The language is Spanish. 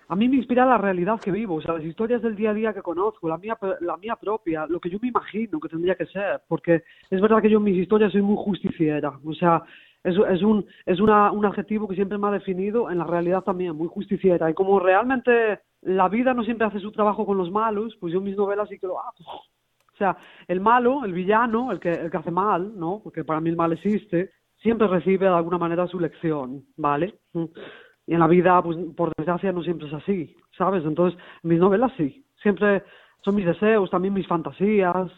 a mí me inspira la realidad que vivo, o sea, las historias del día a día que conozco, la mía propia, lo que yo me imagino que tendría que ser, porque es verdad que yo en mis historias soy muy justiciera, o sea, un adjetivo que siempre me ha definido, en la realidad también, muy justiciera, y como realmente la vida no siempre hace su trabajo con los malos, pues yo en mis novelas sí que lo hago. O sea, el malo, el villano, el que hace mal, ¿no? Porque para mí el mal existe, siempre recibe de alguna manera su lección, ¿vale? Y en la vida, pues por desgracia, no siempre es así, ¿sabes? Entonces, mis novelas sí, siempre son mis deseos, también mis fantasías,